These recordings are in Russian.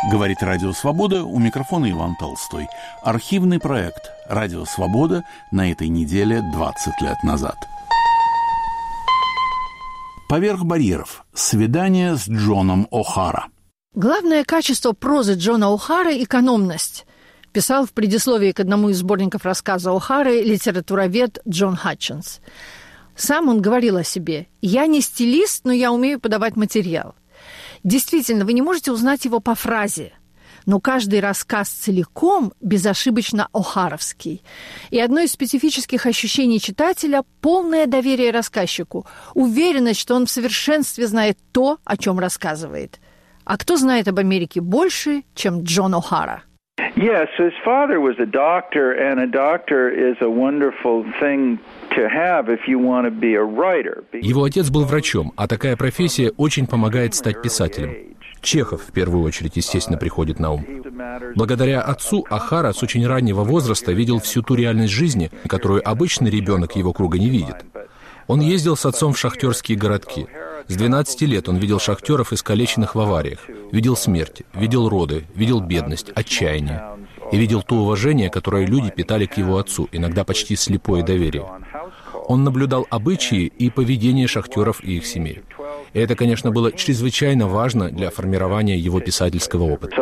Говорит Радио Свобода, у микрофона Иван Толстой. Архивный проект «Радио Свобода» на этой неделе 20 лет назад. «Поверх барьеров. Свидание с Джоном О'Хара». Главное качество прозы Джона О'Хара – экономность, писал в предисловии к одному из сборников рассказа О'Хары литературовед Джон Хатчинс. Сам он говорил о себе: «Я не стилист, но я умею подавать материал». Действительно, вы не можете узнать его по фразе, но каждый рассказ целиком безошибочно о'харовский. И одно из специфических ощущений читателя – полное доверие рассказчику, уверенность, что он в совершенстве знает то, о чем рассказывает. А кто знает об Америке больше, чем Джон О'Хара? Yes, his father was a doctor, and a doctor is a wonderful thing to have if you want to be a writer. Его отец был врачом, а такая профессия очень помогает стать писателем. Чехов, в первую очередь, естественно, приходит на ум. Благодаря отцу О'Хара с очень раннего возраста видел всю ту реальность жизни, которую обычный ребенок его круга не видит. Он ездил с отцом в шахтерские городки. С 12 лет он видел шахтеров, искалеченных в авариях, видел смерть, видел роды, видел бедность, отчаяние. И видел то уважение, которое люди питали к его отцу, иногда почти слепое доверие. Он наблюдал обычаи и поведение шахтеров и их семей. И это, конечно, было чрезвычайно важно для формирования его писательского опыта.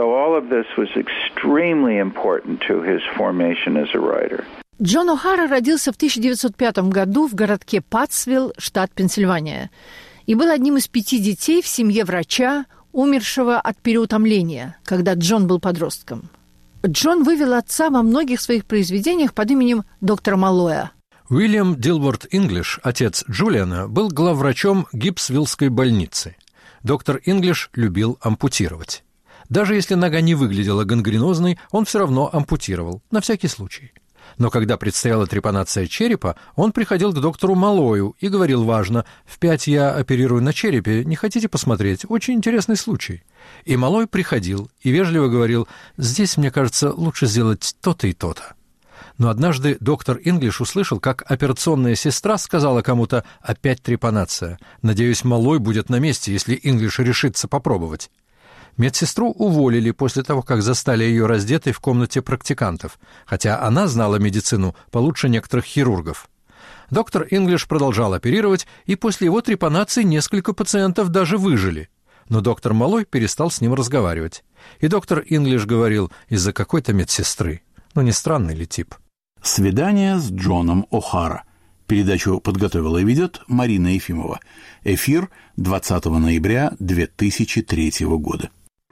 Джон О'Хара родился в 1905 году в городке Паттсвилл, штат Пенсильвания, и был одним из 5 детей в семье врача, умершего от переутомления, когда Джон был подростком. Джон вывел отца во многих своих произведениях под именем доктора Маллоя. Уильям Дилворт Инглиш, отец Джулиана, был главврачом Гибсвиллской больницы. Доктор Инглиш любил ампутировать. Даже если нога не выглядела гангренозной, он все равно ампутировал, на всякий случай. Но когда предстояла трепанация черепа, он приходил к доктору Маллою и говорил важно: «В 5 я оперирую на черепе, не хотите посмотреть? Очень интересный случай». И Маллой приходил и вежливо говорил: «Здесь, мне кажется, лучше сделать то-то и то-то». Но однажды доктор Инглиш услышал, как операционная сестра сказала кому-то: «Опять трепанация. Надеюсь, Маллой будет на месте, если Инглиш решится попробовать». Медсестру уволили после того, как застали ее раздетой в комнате практикантов, хотя она знала медицину получше некоторых хирургов. Доктор Инглиш продолжал оперировать, и после его трепанации несколько пациентов даже выжили. Но доктор Маллой перестал с ним разговаривать. И доктор Инглиш говорил: из-за какой-то медсестры. Ну, не странный ли тип? «Свидание с Джоном О'Хара». Передачу подготовила и ведет Марина Ефимова. Эфир 20 ноября 2003 года.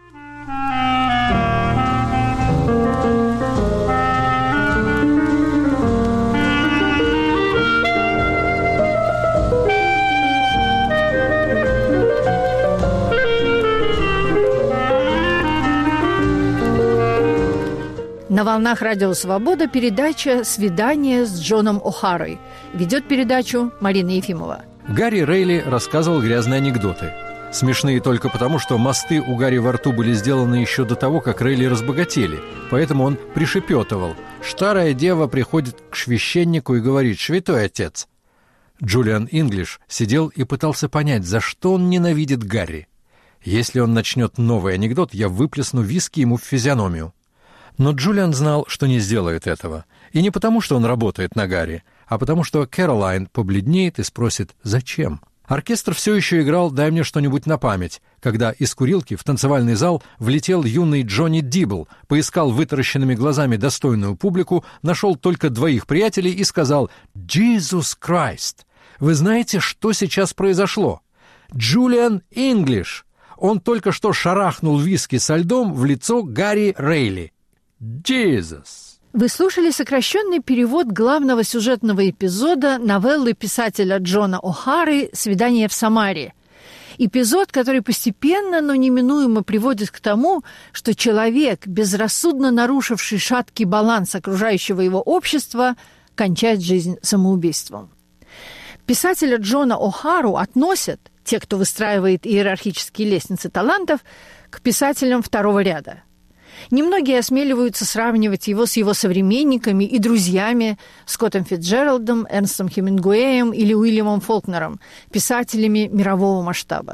На волнах Радио Свобода передача «Свидание с Джоном О'Харой». Ведет передачу Марина Ефимова. Гарри Рейли рассказывал грязные анекдоты. Смешные только потому, что мосты у Гарри во рту были сделаны еще до того, как Рейли разбогатели. Поэтому он пришепетывал: «Старая дева приходит к священнику и говорит: „Святой отец“». Джулиан Инглиш сидел и пытался понять, за что он ненавидит Гарри. Если он начнет новый анекдот, я выплесну виски ему в физиономию. Но Джулиан знал, что не сделает этого. И не потому, что он работает на Гарри, а потому, что Кэролайн побледнеет и спросит: «Зачем?». Оркестр все еще играл «Дай мне что-нибудь на память», когда из курилки в танцевальный зал влетел юный Джонни Дибл, поискал вытаращенными глазами достойную публику, нашел только 2 приятелей и сказал: «Jesus Christ! Вы знаете, что сейчас произошло? Джулиан Инглиш! Он только что шарахнул виски со льдом в лицо Гарри Рейли. Jesus!» Вы слушали сокращенный перевод главного сюжетного эпизода новеллы писателя Джона О'Хары «Свидание в Самаре». Эпизод, который постепенно, но неминуемо приводит к тому, что человек, безрассудно нарушивший шаткий баланс окружающего его общества, кончает жизнь самоубийством. Писателя Джона О'Хару относят, те, кто выстраивает иерархические лестницы талантов, к писателям 2-го ряда. Немногие осмеливаются сравнивать его с его современниками и друзьями Скоттом Фицджеральдом, Эрнстом Хемингуэем или Уильямом Фолкнером, писателями мирового масштаба.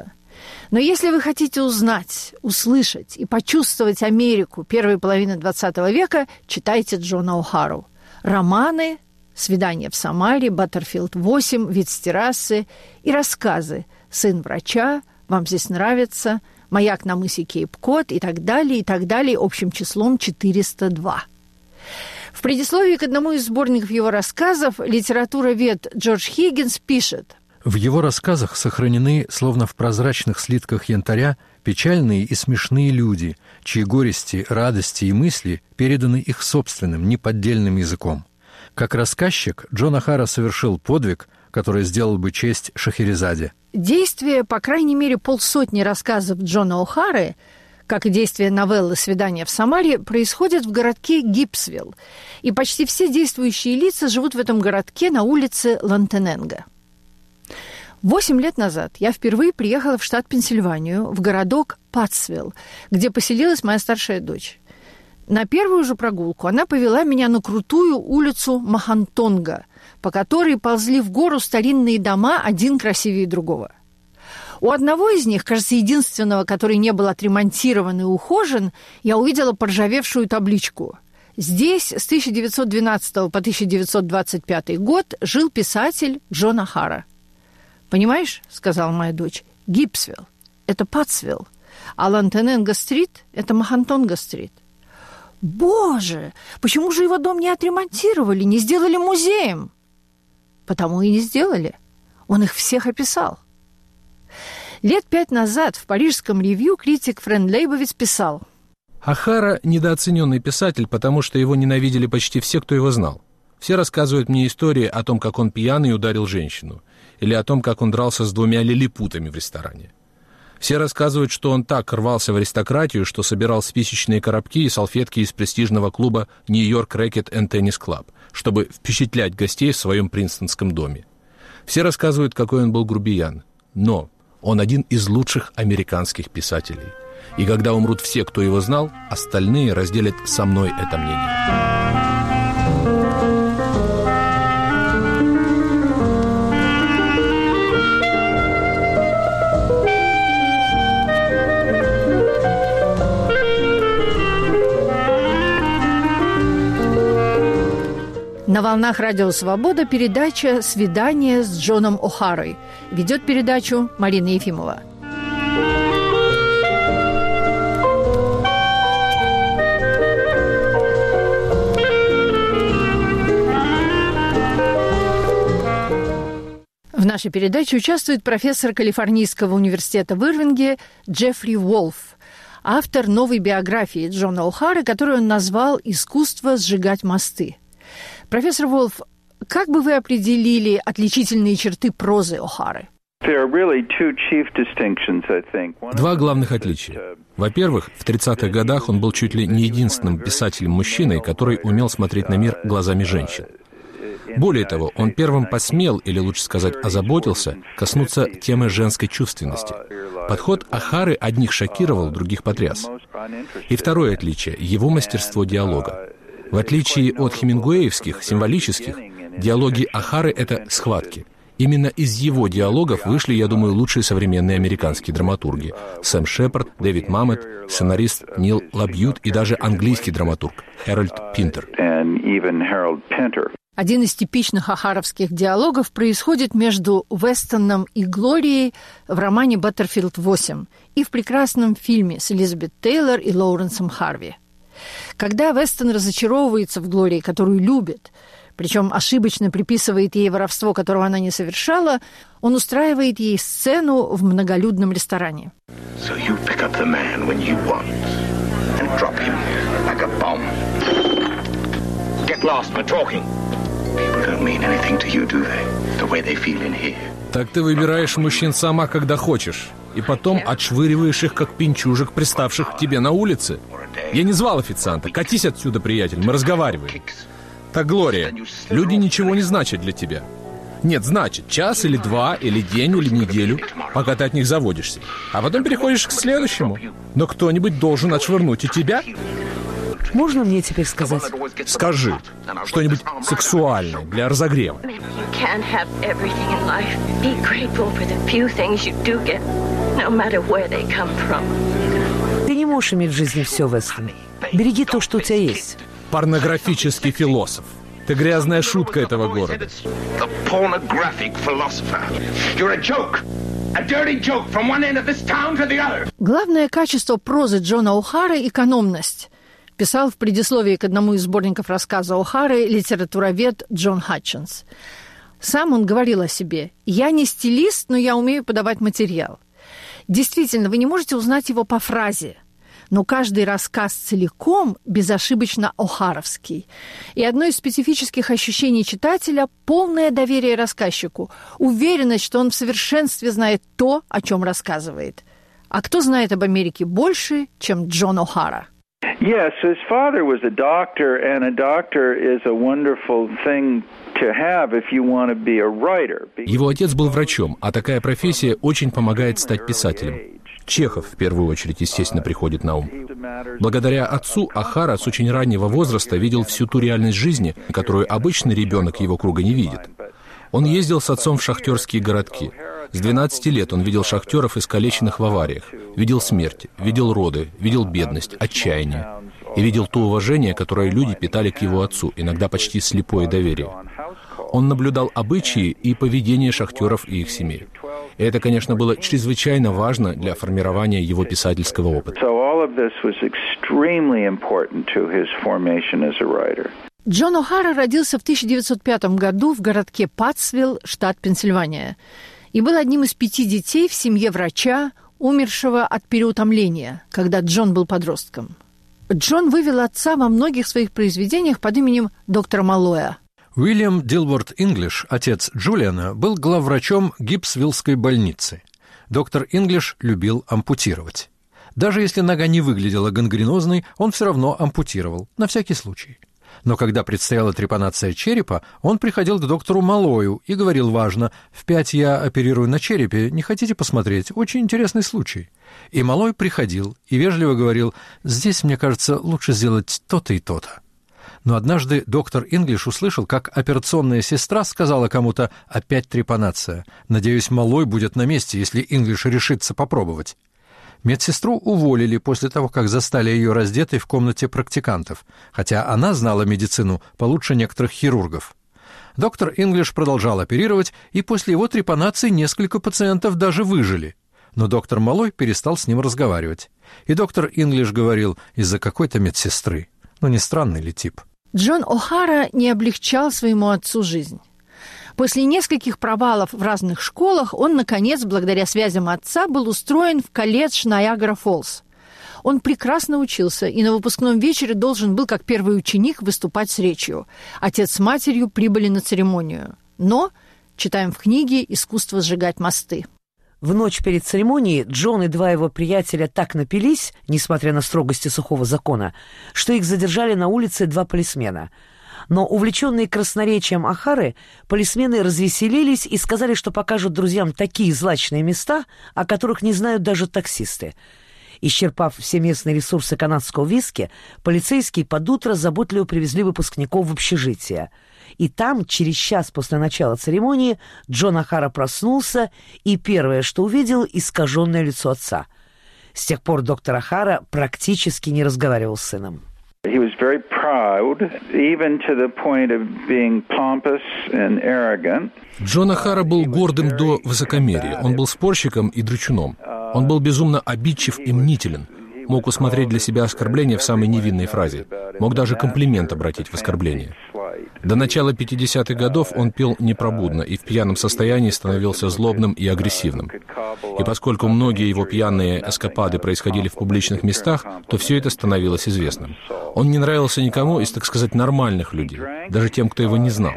Но если вы хотите узнать, услышать и почувствовать Америку первой половины XX века, читайте Джона О'Хару. Романы «Свидание в Самаре», «Баттерфилд 8», «Вид с террасы» и рассказы «Сын врача», «Вам здесь нравится», «Маяк на мысе Кейп-Кот» и так далее, общим числом 402. В предисловии к одному из сборников его рассказов литературовед Джордж Хиггинс пишет: в его рассказах сохранены, словно в прозрачных слитках янтаря, печальные и смешные люди, чьи горести, радости и мысли переданы их собственным, неподдельным языком. Как рассказчик, Джон О'Хара совершил подвиг, который сделал бы честь Шахерезаде. Действие, по крайней мере, 50 рассказов Джона О'Хары, как и действие новеллы «Свидание в Самаре», происходит в городке Гибсвилл, и почти все действующие лица живут в этом городке на улице Лантененго. 8 лет назад я впервые приехала в штат Пенсильванию, в городок Паттсвилл, где поселилась моя старшая дочь. На первую же прогулку она повела меня на крутую улицу Махантонга, по которой ползли в гору старинные дома, один красивее другого. У одного из них, кажется, единственного, который не был отремонтирован и ухожен, я увидела поржавевшую табличку. Здесь с 1912 по 1925 год жил писатель Джон О'Хара. «Понимаешь, — сказала моя дочь, — Гибсвилл – это Паттсвилл, а Лантененго-стрит – это Махантонго-стрит». «Боже, почему же его дом не отремонтировали, не сделали музеем?» «Потому и не сделали. Он их всех описал». Лет 5 назад в парижском ревью критик Френ Лейбовиц писал: О'Хара – недооцененный писатель, потому что его ненавидели почти все, кто его знал. Все рассказывают мне истории о том, как он пьяный ударил женщину, или о том, как он дрался с 2 лилипутами в ресторане. Все рассказывают, что он так рвался в аристократию, что собирал спичечные коробки и салфетки из престижного клуба «Нью-Йорк Рэкет энд Теннис Клаб», чтобы впечатлять гостей в своем принстонском доме. Все рассказывают, какой он был грубиян. Но он один из лучших американских писателей. И когда умрут все, кто его знал, остальные разделят со мной это мнение. На волнах Радио Свобода передача «Свидание с Джоном О'Харой». Ведет передачу Марина Ефимова. В нашей передаче участвует профессор Калифорнийского университета в Ирвинге Джеффри Уолф, автор новой биографии Джона О'Хары, которую он назвал «Искусство сжигать мосты». Профессор Уолф, как бы вы определили отличительные черты прозы О'Хары? 2 главных отличия. Во-первых, в 30-х годах он был чуть ли не единственным писателем-мужчиной, который умел смотреть на мир глазами женщин. Более того, он первым посмел, или лучше сказать, озаботился, коснуться темы женской чувственности. Подход О'Хары одних шокировал, других потряс. И второе отличие – его мастерство диалога. В отличие от хемингуэевских, символических, диалоги О'Хары – это схватки. Именно из его диалогов вышли, я думаю, лучшие современные американские драматурги. Сэм Шепард, Дэвид Мамет, сценарист Нил Лабьют и даже английский драматург Хэрольд Пинтер. Один из типичных о'харовских диалогов происходит между Вестоном и Глорией в романе «Баттерфилд 8» и в прекрасном фильме с Элизабет Тейлор и Лоуренсом Харви. Когда Вестон разочаровывается в Глории, которую любит, причем ошибочно приписывает ей воровство, которого она не совершала, он устраивает ей сцену в многолюдном ресторане. So you pick up the man when you want and drop him like a bomb. Get lost, we're talking. People don't mean anything to you, do they? The way they feel in here. Так ты выбираешь мужчин сама, когда хочешь, и потом отшвыриваешь их, как пинчужек, приставших к тебе на улице. Я не звал официанта. Катись отсюда, приятель, мы разговариваем. Так, Глория, люди ничего не значат для тебя. Нет, значит, час или 2, или день, или неделю, пока ты от них заводишься. А потом переходишь к следующему. Но кто-нибудь должен отшвырнуть и тебя. Можно мне теперь сказать? Скажи что-нибудь сексуальное для разогрева. Ты не можешь иметь в жизни все, Вестон. Береги то, что у тебя есть. Порнографический философ. Ты грязная шутка этого города. Главное качество прозы Джона О'Хары – экономность, писал в предисловии к одному из сборников рассказа О'Хары литературовед Джон Хатчинс. Сам он говорил о себе: «Я не стилист, но я умею подавать материал». Действительно, вы не можете узнать его по фразе, но каждый рассказ целиком безошибочно о'харовский. И одно из специфических ощущений читателя – полное доверие рассказчику, уверенность, что он в совершенстве знает то, о чем рассказывает. А кто знает об Америке больше, чем Джон О'Хара? Yes, his father was a doctor, and a doctor is a wonderful thing to have if you want to be a writer. Его отец был врачом, а такая профессия очень помогает стать писателем. Чехов, в первую очередь, естественно, приходит на ум. Благодаря отцу О'Хара с очень раннего возраста видел всю ту реальность жизни, которую обычный ребенок его круга не видит. Он ездил с отцом в шахтерские городки. С 12 лет он видел шахтеров, искалеченных в авариях, видел смерть, видел роды, видел бедность, отчаяние. И видел то уважение, которое люди питали к его отцу, иногда почти слепое доверие. Он наблюдал обычаи и поведение шахтеров и их семей. И это, конечно, было чрезвычайно важно для формирования его писательского опыта. Джон О'Хара родился в 1905 году в городке Паттсвилл, штат Пенсильвания, и был одним из 5 детей в семье врача, умершего от переутомления, когда Джон был подростком. Джон вывел отца во многих своих произведениях под именем доктора Маллоя. Уильям Дилворт Инглиш, отец Джулиана, был главврачом Гибсвиллской больницы. Доктор Инглиш любил ампутировать. Даже если нога не выглядела гангренозной, он все равно ампутировал, на всякий случай. Но когда предстояла трепанация черепа, он приходил к доктору Маллою и говорил важно: «В 5 я оперирую на черепе, не хотите посмотреть? Очень интересный случай». И Маллой приходил и вежливо говорил: «Здесь, мне кажется, лучше сделать то-то и то-то». Но однажды доктор Инглиш услышал, как операционная сестра сказала кому-то: «Опять трепанация. Надеюсь, Маллой будет на месте, если Инглиш решится попробовать». Медсестру уволили после того, как застали ее раздетой в комнате практикантов, хотя она знала медицину получше некоторых хирургов. Доктор Инглиш продолжал оперировать, и после его трепанации несколько пациентов даже выжили. Но доктор Маллой перестал с ним разговаривать. И доктор Инглиш говорил: из-за какой-то медсестры. Ну, не странный ли тип? Джон О'Хара не облегчал своему отцу жизнь. После нескольких провалов в разных школах он, наконец, благодаря связям отца, был устроен в колледж Ниагара-Фоллс. Он прекрасно учился и на выпускном вечере должен был, как первый ученик, выступать с речью. Отец с матерью прибыли на церемонию. Но, читаем в книге «Искусство сжигать мосты». В ночь перед церемонией Джон и 2 его приятеля так напились, несмотря на строгости сухого закона, что их задержали на улице 2 полисмена. Но, увлеченные красноречием О'Хары, полисмены развеселились и сказали, что покажут друзьям такие злачные места, о которых не знают даже таксисты. Исчерпав все местные ресурсы канадского виски, полицейские под утро заботливо привезли выпускников в общежитие. И там, через час после начала церемонии, Джон О'Хара проснулся, и первое, что увидел, искаженное лицо отца. С тех пор доктор О'Хара практически не разговаривал с сыном. He was very proud, even to the point of being pompous and arrogant. Джон О'Хара был гордым до высокомерия. Он был спорщиком и драчуном. Он был безумно обидчив и мнителен. Мог усмотреть для себя оскорбление в самой невинной фразе. Мог даже комплимент обратить в оскорбление. До начала 50-х годов он пил непробудно и в пьяном состоянии становился злобным и агрессивным. И поскольку многие его пьяные эскапады происходили в публичных местах, то все это становилось известным. Он не нравился никому из, так сказать, нормальных людей, даже тем, кто его не знал.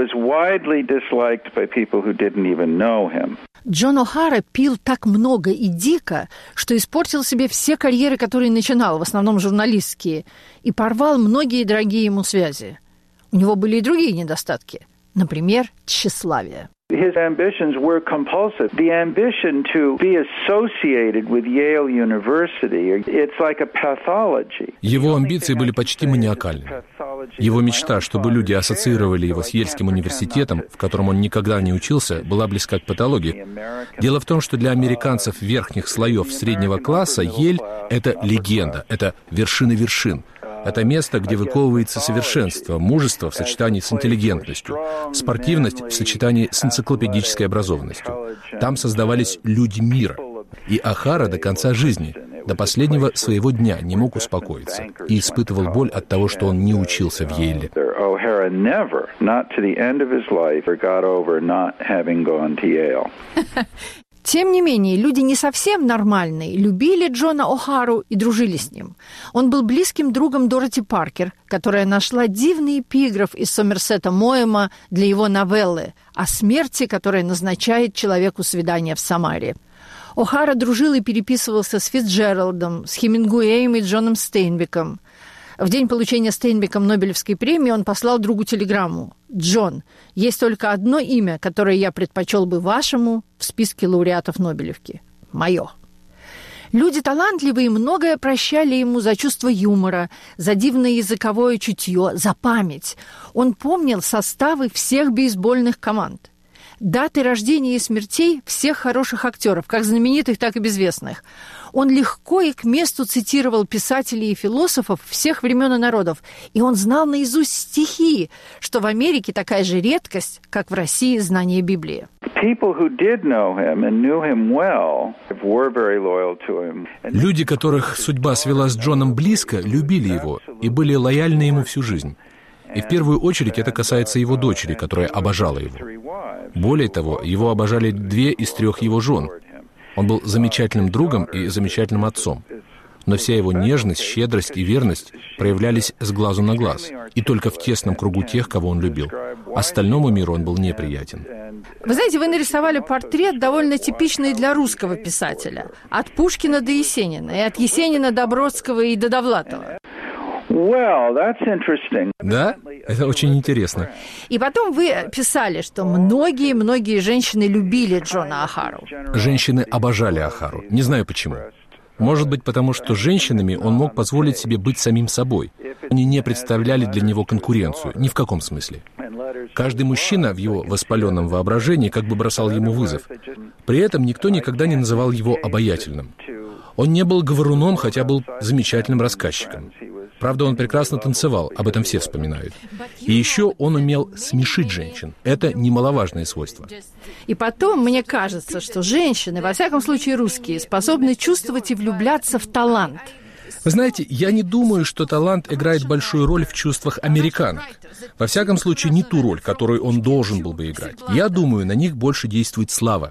Джон О'Хара пил так много и дико, что испортил себе все карьеры, которые начинал, в основном журналистские, и порвал многие дорогие ему связи. У него были и другие недостатки. Например, тщеславие. His ambitions were compulsive. The ambition to be associated with Yale University, it's like a pathology. Его амбиции были почти маниакальны. Его мечта, чтобы люди ассоциировали его с Ельским университетом, в котором он никогда не учился, была близка к патологии. Дело в том, что для американцев верхних слоев среднего класса Йель — это легенда, это вершина вершин. Это место, где выковывается совершенство, мужество в сочетании с интеллигентностью, спортивность в сочетании с энциклопедической образованностью. Там создавались люди мира. И Охара до конца жизни, до последнего своего дня не мог успокоиться и испытывал боль от того, что он не учился в Йейле. Тем не менее, люди не совсем нормальные любили Джона О'Хару и дружили с ним. Он был близким другом Дороти Паркер, которая нашла дивный эпиграф из Сомерсета Моэма для его новеллы о смерти, которая назначает человеку свидание в Самаре. О'Хара дружил и переписывался с Фицджеральдом, с Хемингуэем и Джоном Стейнбеком. В день получения Стейнбеком Нобелевской премии он послал другу телеграмму: «Джон, есть только одно имя, которое я предпочел бы вашему в списке лауреатов Нобелевки. Мое». Люди талантливые многое прощали ему за чувство юмора, за дивное языковое чутье, за память. Он помнил составы всех бейсбольных команд, даты рождения и смертей всех хороших актеров, как знаменитых, так и безвестных. Он легко и к месту цитировал писателей и философов всех времен и народов, и он знал наизусть стихи, что в Америке такая же редкость, как в России знание Библии. Люди, которых судьба свела с Джоном близко, любили его и были лояльны ему всю жизнь. И в первую очередь это касается его дочери, которая обожала его. Более того, его обожали 2 из 3 его жен. Он был замечательным другом и замечательным отцом. Но вся его нежность, щедрость и верность проявлялись с глазу на глаз, и только в тесном кругу тех, кого он любил. Остальному миру он был неприятен. Вы знаете, вы нарисовали портрет, довольно типичный для русского писателя. От Пушкина до Есенина, и от Есенина до Бродского и до Довлатова. Да? Это очень интересно. И потом вы писали, что многие женщины любили Джона О'Хару. Женщины обожали О'Хару. Не знаю почему. Может быть, потому что женщинами он мог позволить себе быть самим собой. Они не представляли для него конкуренцию, ни в каком смысле. Каждый мужчина в его воспаленном воображении как бы бросал ему вызов. При этом никто никогда не называл его обаятельным. Он не был говоруном, хотя был замечательным рассказчиком. Правда, он прекрасно танцевал, об этом все вспоминают. И еще он умел смешить женщин. Это немаловажное свойство. И потом, мне кажется, что женщины, во всяком случае русские, способны чувствовать и влюбляться в талант. Вы знаете, я не думаю, что талант играет большую роль в чувствах американок. Во всяком случае, не ту роль, которую он должен был бы играть. Я думаю, на них больше действует слава.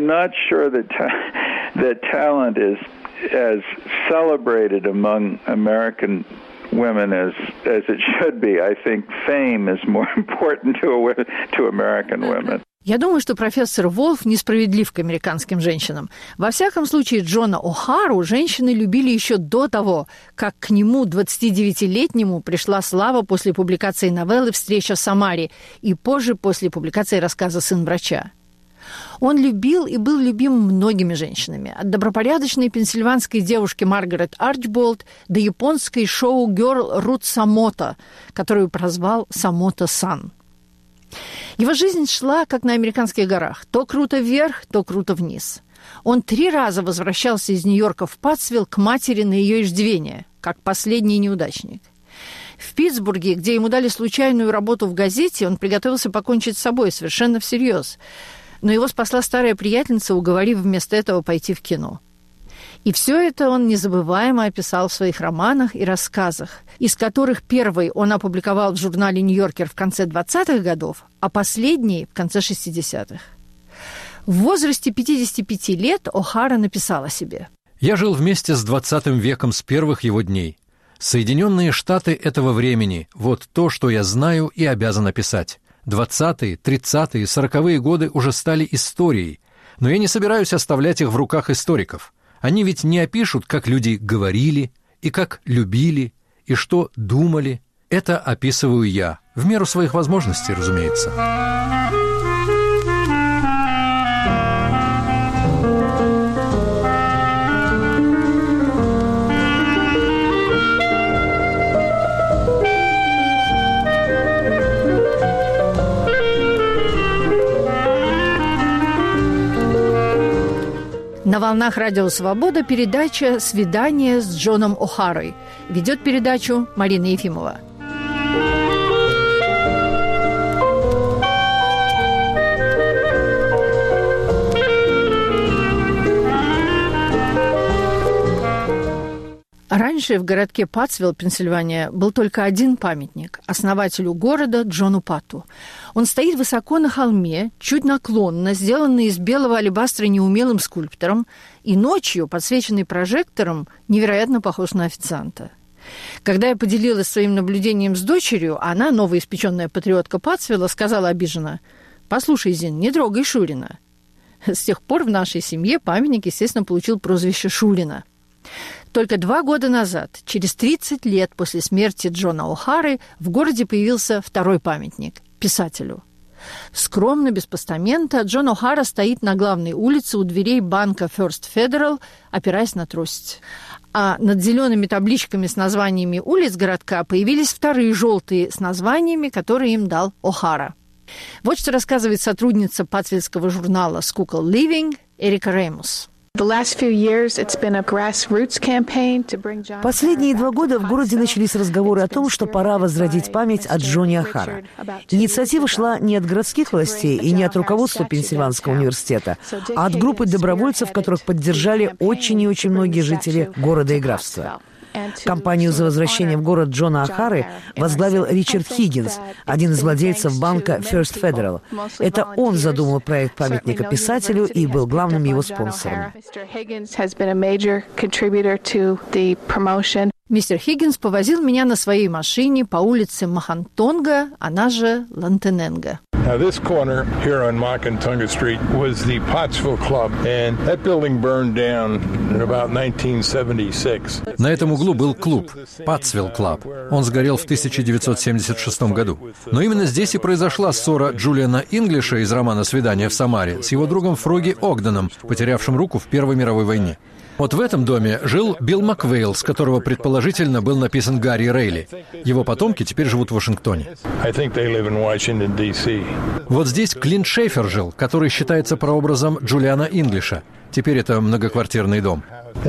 As celebrated among American women as it should be. I think fame is more important to American women. Я думаю, что профессор Волф несправедлив к американским женщинам. Во всяком случае, Джона О'Хару женщины любили еще до того, как к нему, 29-летнему, пришла слава после публикации новеллы «Встреча в Самаре» и позже после публикации рассказа «Сын врача». Он любил и был любим многими женщинами, от добропорядочной пенсильванской девушки Маргарет Арчболд до японской шоу-герл Рут Самото, которую прозвал Самото-сан. Его жизнь шла, как на американских горах, то круто вверх, то круто вниз. Он 3 раза возвращался из Нью-Йорка в Паттсвилл к матери на ее иждивение, как последний неудачник. В Питтсбурге, где ему дали случайную работу в газете, он приготовился покончить с собой совершенно всерьез. Но его спасла старая приятельница, уговорив вместо этого пойти в кино. И все это он незабываемо описал в своих романах и рассказах, из которых первый он опубликовал в журнале «Нью-Йоркер» в конце 20-х годов, а последний – в конце 60-х. В возрасте 55 лет О'Хара написал о себе: «Я жил вместе с 20 веком с первых его дней. Соединенные Штаты этого времени – вот то, что я знаю и обязан описать. 20-е, 30-е, 40-е годы уже стали историей, но я не собираюсь оставлять их в руках историков. Они ведь не опишут, как люди говорили, и как любили, и что думали. Это описываю я, в меру своих возможностей, разумеется. На волнах Радио Свобода передача «Свидание с Джоном О'Харой». Ведет передачу Марина Ефимова. Раньше в городке Паттсвилл, Пенсильвания, был только один памятник – основателю города Джону Патту. Он стоит высоко на холме, чуть наклонно, сделанный из белого алебастра неумелым скульптором, и ночью, подсвеченный прожектором, невероятно похож на официанта. Когда я поделилась своим наблюдением с дочерью, она, новоиспеченная патриотка Паттсвилла, сказала обиженно: «Послушай, Зин, не трогай Шурина». С тех пор в нашей семье памятник, естественно, получил прозвище Шурина. Только 2 года назад, через 30 лет после смерти Джона О'Хары, в городе появился второй памятник – писателю. Скромно, без постамента, Джон О'Хара стоит на главной улице у дверей банка First Federal, опираясь на трость. А над зелеными табличками с названиями улиц городка появились вторые желтые с названиями, которые им дал О'Хара. Вот что рассказывает сотрудница паттсвиллского журнала Schuylkill Living Эрика Реймус. Последние 2 года в городе начались разговоры о том, что пора возродить память о Джоне О'Хара. Инициатива шла не от городских властей и не от руководства Пенсильванского университета, а от группы добровольцев, которых поддержали очень и очень многие жители города и графства. Кампанию за возвращение в город Джона О'Хары возглавил Ричард Хиггинс, один из владельцев банка First Federal. Это он задумал проект памятника писателю и был главным его спонсором. Мистер Хиггинс повозил меня на своей машине по улице Махантонга, она же Лантененга. Now, this corner here on Makantunga Street was the Pottsville Club, and that building burned down in about 1976. На этом углу был клуб «Паттсвилл Клаб». Он сгорел в 1976 году. Но именно здесь и произошла ссора Джулиана Инглиша из романа «Свидание в Самаре» с его другом Фроги Огденом, потерявшим руку в Первой мировой войне. Вот в этом доме жил Билл Маквейл, с которого, предположительно, был написан Гарри Рейли. Его потомки теперь живут в Вашингтоне. Вот здесь Клинт Шейфер жил, который считается прообразом Джулиана Инглиша. Теперь это многоквартирный дом.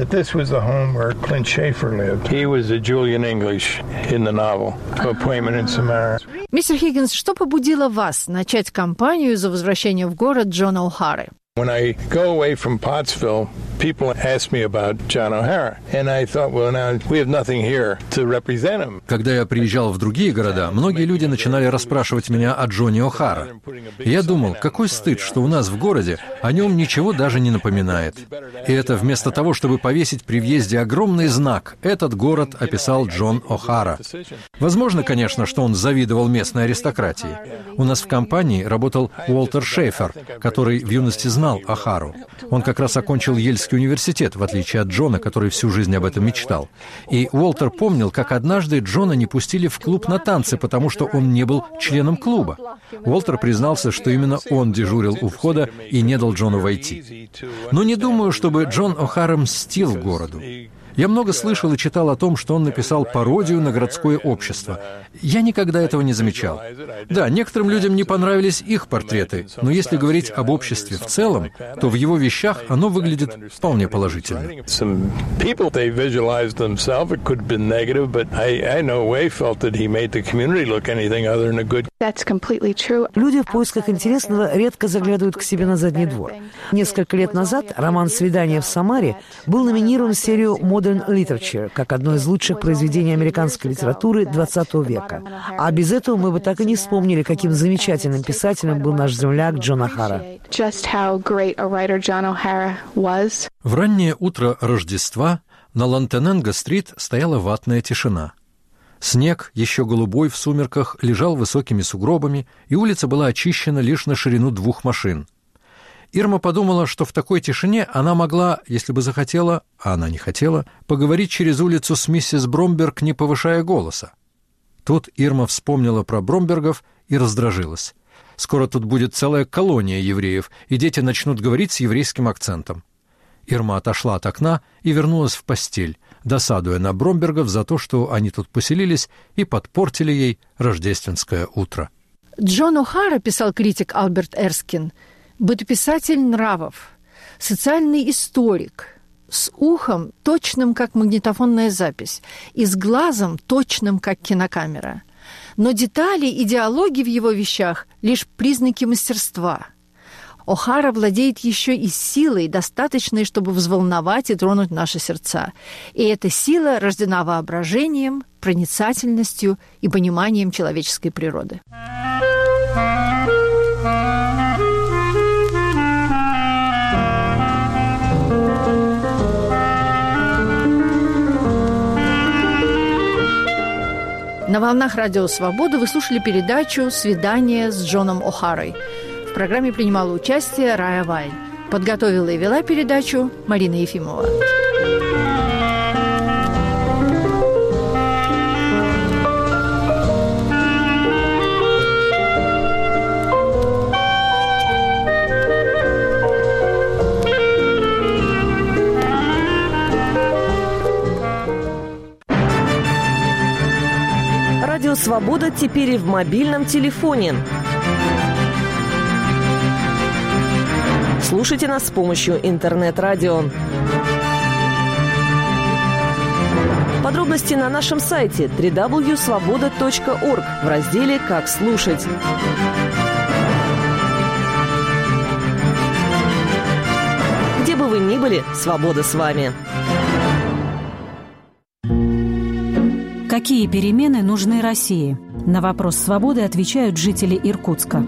Мистер Хиггинс, что побудило вас начать кампанию за возвращение в город Джона О'Хары? When I go away from Pottsville, people ask me about John O'Hara, and I thought, well, now we have nothing here to represent him. Когда я приезжал в другие города, многие люди начинали расспрашивать меня о Джоне О'Хара. Я думал, какой стыд, что у нас в городе о нем ничего даже не напоминает. И это вместо того, чтобы повесить при въезде огромный знак «Этот город описал Джон О'Хара». Возможно, конечно, что он завидовал местной аристократии. У нас в компании работал Уолтер Шейфер, который в юности знал О'Хару. Он как раз окончил Йельский университет, в отличие от Джона, который всю жизнь об этом мечтал. И Уолтер помнил, как однажды Джона не пустили в клуб на танцы, потому что он не был членом клуба. Уолтер признался, что именно он дежурил у входа и не дал Джону войти. Но не думаю, чтобы Джон О'Хара мстил городу. Я много слышал и читал о том, что он написал пародию на городское общество. Я никогда этого не замечал. Да, некоторым людям не понравились их портреты, но если говорить об обществе в целом, то в его вещах оно выглядит вполне положительно. Люди в поисках интересного редко заглядывают к себе на задний двор. Несколько лет назад роман «Свидание в Самаре» был номинирован в серию Modern Literature как одно из лучших произведений американской литературы XX века. А без этого мы бы так и не вспомнили, каким замечательным писателем был наш земляк Джон О'Хара. В раннее утро Рождества на Лантененга-стрит стояла ватная тишина. Снег, еще голубой в сумерках, лежал высокими сугробами, и улица была очищена лишь на ширину 2 машин. Ирма подумала, что в такой тишине она могла, если бы захотела, а она не хотела, поговорить через улицу с миссис Бромберг, не повышая голоса. Тут Ирма вспомнила про Бромбергов и раздражилась. Скоро тут будет целая колония евреев, и дети начнут говорить с еврейским акцентом. Ирма отошла от окна и вернулась в постель, досадуя на Бромбергов за то, что они тут поселились и подпортили ей рождественское утро. Джон О'Хара, писал критик Альберт Эрскин, бытописатель нравов, социальный историк, с ухом, точным, как магнитофонная запись, и с глазом, точным, как кинокамера. Но детали и диалоги в его вещах – лишь признаки мастерства. О'Хара владеет еще и силой, достаточной, чтобы взволновать и тронуть наши сердца. И эта сила рождена воображением, проницательностью и пониманием человеческой природы. На волнах Радио Свобода вы слушали передачу «Свидание с Джоном О'Харой». В программе принимала участие Рая Вайль. Подготовила и вела передачу Марина Ефимова. Радио «Свобода» теперь и в мобильном телефоне. Слушайте нас с помощью интернет-радио. Подробности на нашем сайте www.svoboda.org в разделе «Как слушать». Где бы вы ни были, свобода с вами. Какие перемены нужны России? На вопрос «Свободы» отвечают жители Иркутска.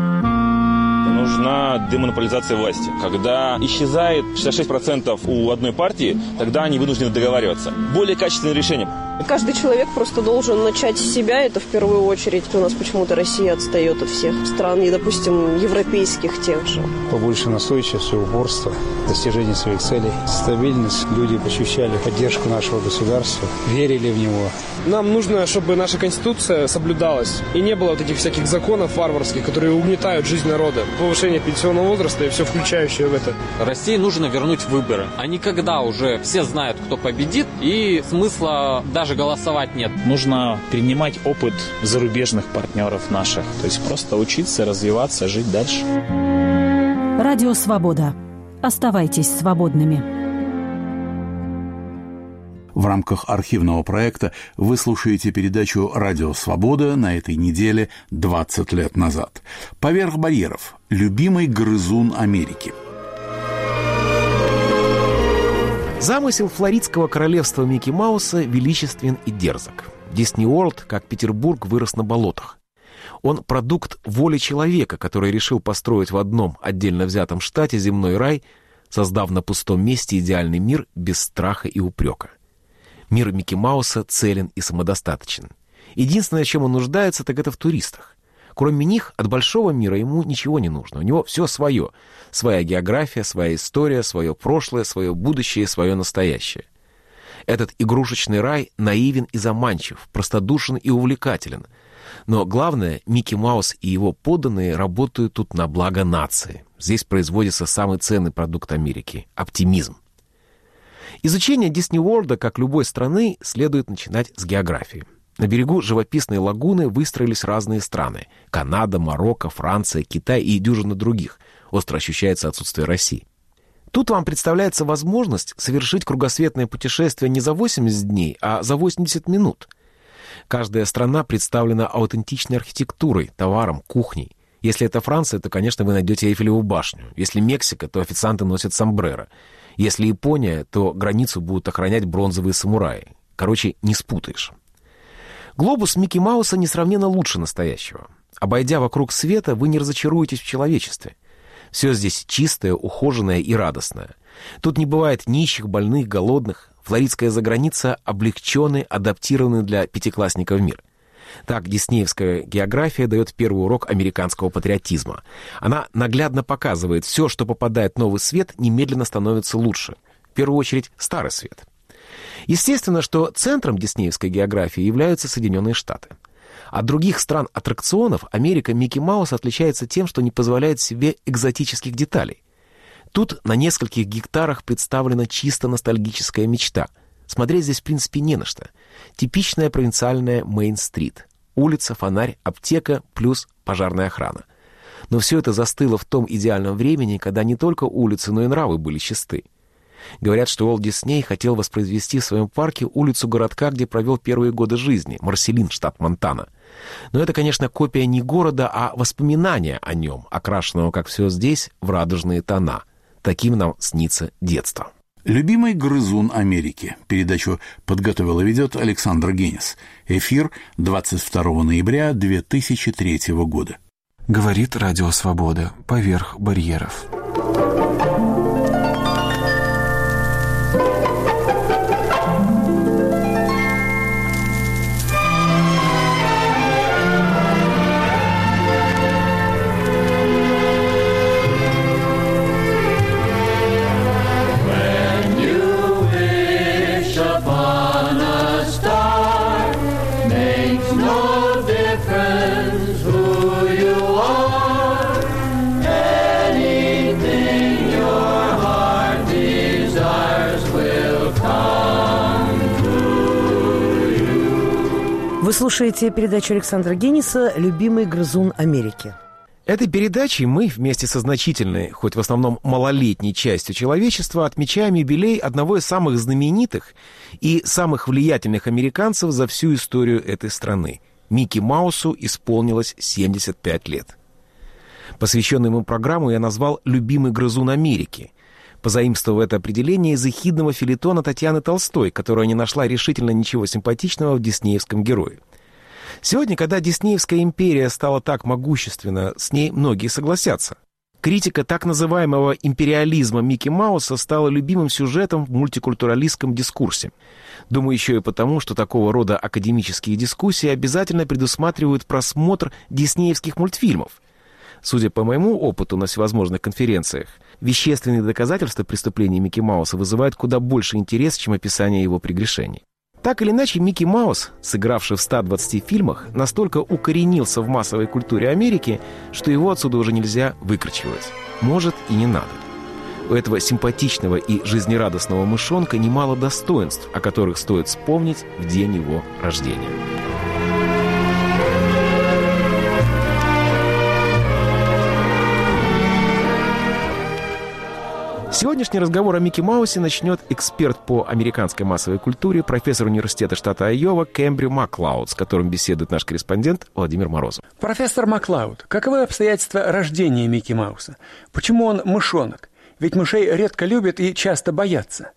Нужна демонополизация власти. Когда исчезает 66% у одной партии, тогда они вынуждены договариваться. Более качественное решение. Каждый человек просто должен начать с себя, это в первую очередь. У нас почему-то Россия отстает от всех стран, и, допустим, европейских тех же. Побольше настойчивости, упорства, достижения своих целей, стабильность. Люди ощущали поддержку нашего государства, верили в него. Нам нужно, чтобы наша Конституция соблюдалась, и не было вот этих всяких законов варварских, которые угнетают жизнь народа. Повышение пенсионного возраста и все включающее в это. России нужно вернуть выборы. А не когда уже все знают, кто победит, и смысла даже голосовать нет. Нужно перенимать опыт зарубежных партнеров наших. То есть просто учиться, развиваться, жить дальше. Радио «Свобода». Оставайтесь свободными. В рамках архивного проекта вы слушаете передачу «Радио Свобода» на этой неделе 20 лет назад. «Поверх барьеров. Любимый грызун Америки». Замысел флоридского королевства Микки Мауса величествен и дерзок. Дисней Уорлд, как Петербург, вырос на болотах. Он продукт воли человека, который решил построить в одном отдельно взятом штате земной рай, создав на пустом месте идеальный мир без страха и упрека. Мир Микки Мауса целен и самодостаточен. Единственное, в чем он нуждается, так это в туристах. Кроме них, от большого мира ему ничего не нужно. У него все свое. Своя география, своя история, свое прошлое, свое будущее, свое настоящее. Этот игрушечный рай наивен и заманчив, простодушен и увлекателен. Но главное, Микки Маус и его подданные работают тут на благо нации. Здесь производится самый ценный продукт Америки – оптимизм. Изучение Дисней Уорлда, как любой страны, следует начинать с географии. На берегу живописной лагуны выстроились разные страны – Канада, Марокко, Франция, Китай и дюжина других. Остро ощущается отсутствие России. Тут вам представляется возможность совершить кругосветное путешествие не за 80 дней, а за 80 минут. Каждая страна представлена аутентичной архитектурой, товаром, кухней. Если это Франция, то, конечно, вы найдете Эйфелеву башню. Если Мексика, то официанты носят сомбреро. Если Япония, то границу будут охранять бронзовые самураи. Короче, не спутаешь. Глобус Микки Мауса несравненно лучше настоящего. Обойдя вокруг света, вы не разочаруетесь в человечестве. Все здесь чистое, ухоженное и радостное. Тут не бывает нищих, больных, голодных. Флоридская заграница облегченный, адаптированный для пятиклассника мир. Так диснеевская география дает первый урок американского патриотизма. Она наглядно показывает, все, что попадает в новый свет, немедленно становится лучше. В первую очередь, старый свет. Естественно, что центром диснеевской географии являются Соединенные Штаты. От других стран аттракционов Америка Микки Маус отличается тем, что не позволяет себе экзотических деталей. Тут на нескольких гектарах представлена чисто ностальгическая мечта. Смотреть здесь, в принципе, не на что. Типичная провинциальная Мейн-стрит. Улица, фонарь, аптека плюс пожарная охрана. Но все это застыло в том идеальном времени, когда не только улицы, но и нравы были чисты. Говорят, что Уолт Дисней хотел воспроизвести в своем парке улицу городка, где провел первые годы жизни, Марселин, штат Монтана. Но это, конечно, копия не города, а воспоминания о нем, окрашенного, как все здесь, в радужные тона. Таким нам снится детство. «Любимый грызун Америки». Передачу подготовил и ведет Александр Генис. Эфир 22 ноября 2003 года. Говорит Радио Свобода. Поверх барьеров. Вы слушаете передачу Александра Гениса «Любимый грызун Америки». Этой передачей мы вместе со значительной, хоть в основном малолетней частью человечества, отмечаем юбилей одного из самых знаменитых и самых влиятельных американцев за всю историю этой страны. Микки Маусу исполнилось 75 лет. Посвященную ему программу я назвал «Любимый грызун Америки», позаимствовав это определение из эхидного фельетона Татьяны Толстой, которая не нашла решительно ничего симпатичного в диснеевском герое. Сегодня, когда диснеевская империя стала так могущественна, с ней многие согласятся. Критика так называемого империализма Микки Мауса стала любимым сюжетом в мультикультуралистском дискурсе. Думаю, еще и потому, что такого рода академические дискуссии обязательно предусматривают просмотр диснеевских мультфильмов. Судя по моему опыту на всевозможных конференциях, вещественные доказательства преступлений Микки Мауса вызывают куда больше интерес, чем описание его прегрешений. Так или иначе, Микки Маус, сыгравший в 120 фильмах, настолько укоренился в массовой культуре Америки, что его отсюда уже нельзя выкручивать. Может, и не надо. У этого симпатичного и жизнерадостного мышонка немало достоинств, о которых стоит вспомнить в день его рождения. Сегодняшний разговор о Микки Маусе начнет эксперт по американской массовой культуре, профессор университета штата Айова Кэмбрю Маклауд, с которым беседует наш корреспондент Владимир Морозов. Профессор Маклауд, каковы обстоятельства рождения Микки Мауса? Почему он мышонок? Ведь мышей редко любят и часто боятся.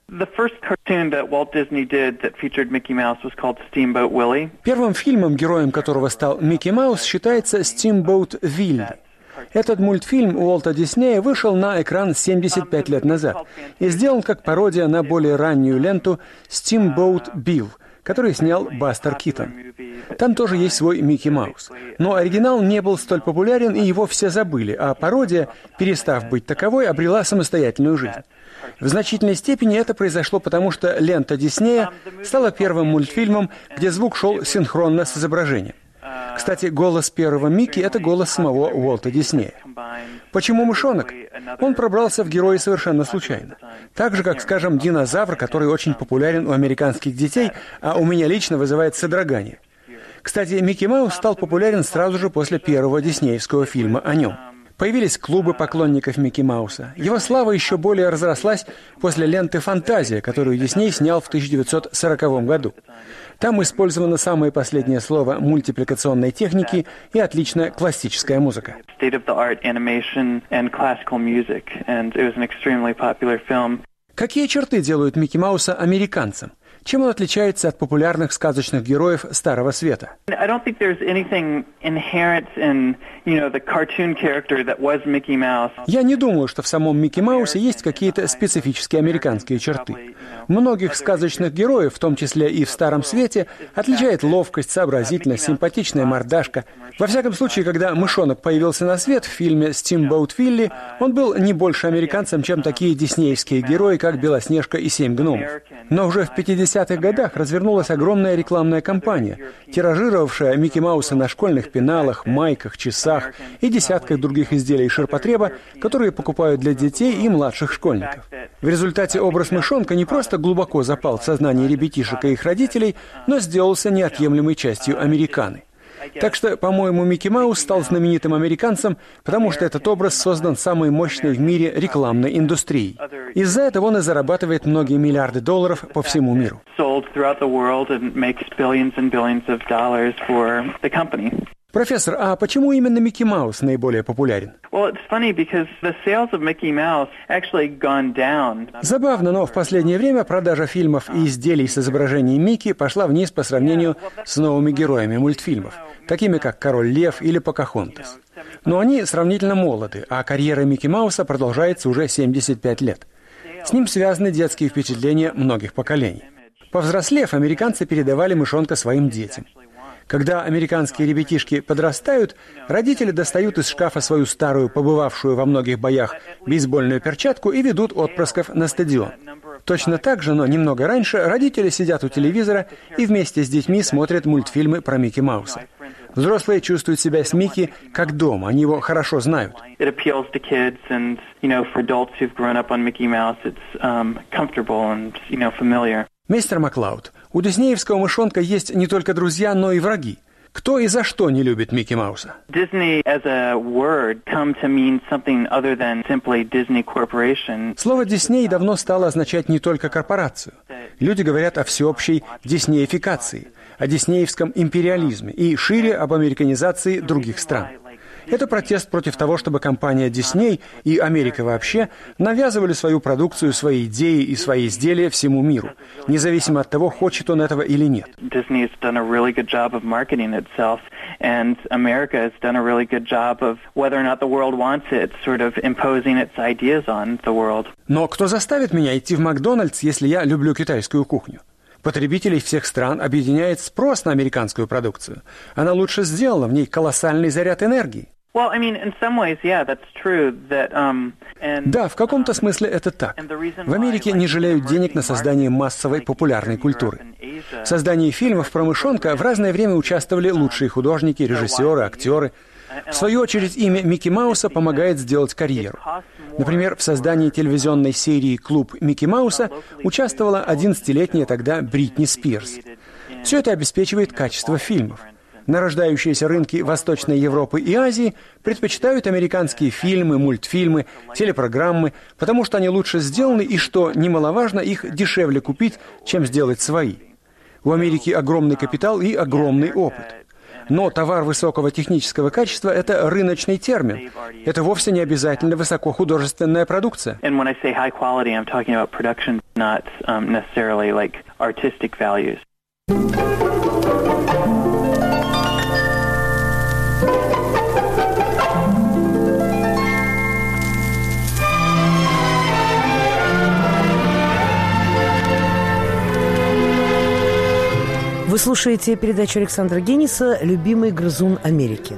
Первым фильмом, героем которого стал Микки Маус, считается «Steamboat Willie». Этот мультфильм Уолта Диснея вышел на экран 75 лет назад и сделан как пародия на более раннюю ленту «Steamboat Bill», который снял Бастер Китон. Там тоже есть свой Микки Маус. Но оригинал не был столь популярен, и его все забыли, а пародия, перестав быть таковой, обрела самостоятельную жизнь. В значительной степени это произошло потому, что лента Диснея стала первым мультфильмом, где звук шел синхронно с изображением. Кстати, голос первого Микки – это голос самого Уолта Диснея. Почему мышонок? Он пробрался в герои совершенно случайно. Так же, как, скажем, динозавр, который очень популярен у американских детей, а у меня лично вызывает содрогание. Кстати, Микки Маус стал популярен сразу же после первого диснеевского фильма о нем. Появились клубы поклонников Микки Мауса. Его слава еще более разрослась после ленты «Фантазия», которую Дисней снял в 1940 году. Там использовано самое последнее слово мультипликационной техники и отличная классическая музыка. Какие черты делают Микки Мауса американцем? Чем он отличается от популярных сказочных героев Старого Света? Я не думаю, что в самом Микки Маусе есть какие-то специфические американские черты. Многих сказочных героев, в том числе и в Старом Свете, отличает ловкость, сообразительность, симпатичная мордашка. Во всяком случае, когда мышонок появился на свет в фильме «Steamboat Willie», он был не больше американцем, чем такие диснеевские герои, как Белоснежка и Семь гномов. Но уже в 50-х 70-х годах развернулась огромная рекламная кампания, тиражировавшая Микки Мауса на школьных пеналах, майках, часах и десятках других изделий ширпотреба, которые покупают для детей и младших школьников. В результате образ мышонка не просто глубоко запал в сознание ребятишек и их родителей, но сделался неотъемлемой частью американы. Так что, по-моему, Микки Маус стал знаменитым американцем, потому что этот образ создан самой мощной в мире рекламной индустрией. Из-за этого он и зарабатывает многие миллиарды долларов по всему миру. Профессор, а почему именно Микки Маус наиболее популярен? Забавно, но в последнее время продажа фильмов и изделий с изображением Микки пошла вниз по сравнению с новыми героями мультфильмов, такими как «Король Лев» или «Покахонтас». Но они сравнительно молоды, а карьера Микки Мауса продолжается уже 75 лет. С ним связаны детские впечатления многих поколений. Повзрослев, американцы передавали мышонка своим детям. Когда американские ребятишки подрастают, родители достают из шкафа свою старую, побывавшую во многих боях, бейсбольную перчатку и ведут отпрысков на стадион. Точно так же, но немного раньше, родители сидят у телевизора и вместе с детьми смотрят мультфильмы про Микки Мауса. Взрослые чувствуют себя с Микки как дома, они его хорошо знают. Мистер Маклауд, у диснеевского мышонка есть не только друзья, но и враги. Кто и за что не любит Микки Мауса? Слово «Дисней» давно стало означать не только корпорацию. Люди говорят о всеобщей диснеификации, о диснеевском империализме и шире об американизации других стран. Это протест против того, чтобы компания Disney и Америка вообще навязывали свою продукцию, свои идеи и свои изделия всему миру, независимо от того, хочет он этого или нет. Но кто заставит меня идти в Макдональдс, если я люблю китайскую кухню? Потребителей всех стран объединяет спрос на американскую продукцию. Она лучше сделана, в ней колоссальный заряд энергии. Да, в каком-то смысле это так. В Америке не жалеют денег на создание массовой популярной культуры. В создании фильмов про мышонка в разное время участвовали лучшие художники, режиссеры, актеры. В свою очередь, имя Микки Мауса помогает сделать карьеру. Например, в создании телевизионной серии «Клуб Микки Мауса» участвовала 11-летняя тогда Бритни Спирс. Все это обеспечивает качество фильмов. Нарождающиеся рынки Восточной Европы и Азии предпочитают американские фильмы, мультфильмы, телепрограммы, потому что они лучше сделаны и, что немаловажно, их дешевле купить, чем сделать свои. У Америки огромный капитал и огромный опыт. Но товар высокого технического качества – это рыночный термин. Это вовсе не обязательно высокохудожественная продукция. Вы слушаете передачу Александра Генниса «Любимый грызун Америки».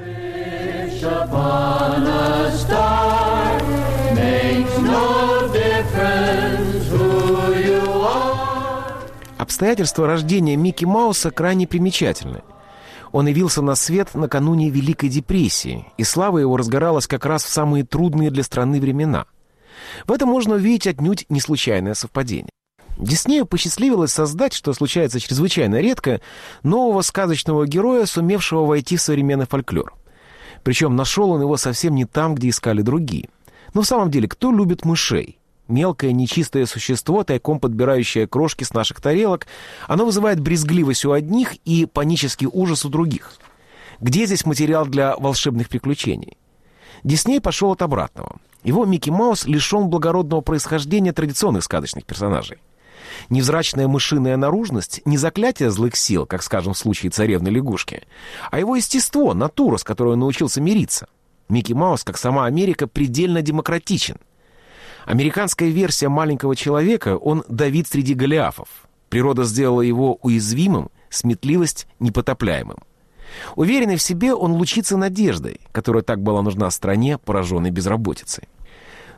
Обстоятельства рождения Микки Мауса крайне примечательны. Он явился на свет накануне Великой депрессии, и слава его разгоралась как раз в самые трудные для страны времена. В этом можно увидеть отнюдь не случайное совпадение. Диснею посчастливилось создать, что случается чрезвычайно редко, нового сказочного героя, сумевшего войти в современный фольклор. Причем нашел он его совсем не там, где искали другие. Но в самом деле, кто любит мышей? Мелкое нечистое существо, тайком подбирающее крошки с наших тарелок, оно вызывает брезгливость у одних и панический ужас у других. Где здесь материал для волшебных приключений? Дисней пошел от обратного. Его Микки Маус лишен благородного происхождения традиционных сказочных персонажей. Невзрачная мышиная наружность — не заклятие злых сил, как, скажем, в случае царевны-лягушки, а его естество, натура, с которой он научился мириться. Микки Маус, как сама Америка, предельно демократичен. Американская версия маленького человека — он Давид среди Голиафов. Природа сделала его уязвимым, сметливость — непотопляемым. Уверенный в себе, он лучится надеждой, которая так была нужна стране, пораженной безработицей.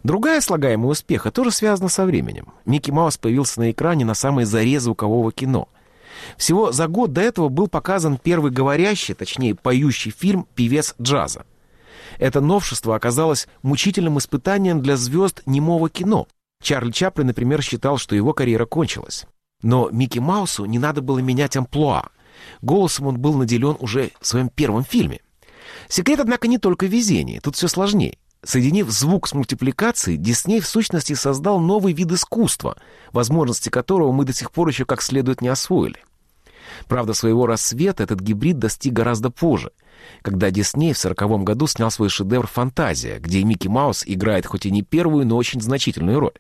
Другая слагаемая успеха тоже связана со временем. Микки Маус появился на экране на самой заре звукового кино. Всего за год до этого был показан первый говорящий, точнее поющий фильм «Певец джаза». Это новшество оказалось мучительным испытанием для звезд немого кино. Чарли Чаплин, например, считал, что его карьера кончилась. Но Микки Маусу не надо было менять амплуа. Голосом он был наделен уже в своем первом фильме. Секрет, однако, не только в везении. Тут все сложнее. Соединив звук с мультипликацией, Дисней в сущности создал новый вид искусства, возможности которого мы до сих пор еще как следует не освоили. Правда, своего рассвета этот гибрид достиг гораздо позже, когда Дисней в 1940 году снял свой шедевр «Фантазия», где Микки Маус играет хоть и не первую, но очень значительную роль.